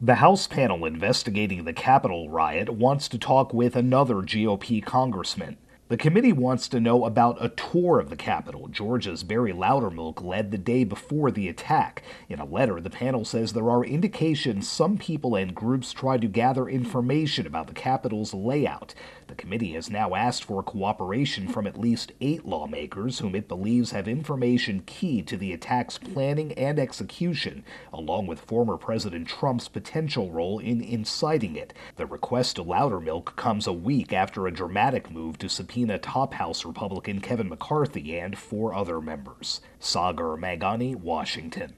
The House panel investigating the Capitol riot wants to talk with another GOP congressman. The committee wants to know about a tour of the Capitol Georgia's Barry Loudermilk led the day before the attack. In a letter, the panel says there are indications some people and groups tried to gather information about the Capitol's layout. The committee has now asked for cooperation from at least 8 lawmakers whom it believes have information key to the attack's planning and execution, along with former President Trump's potential role in inciting it. The request to Loudermilk comes a week after a dramatic move to subpoena top House Republican Kevin McCarthy and 4 other members. Sagar Magani, Washington.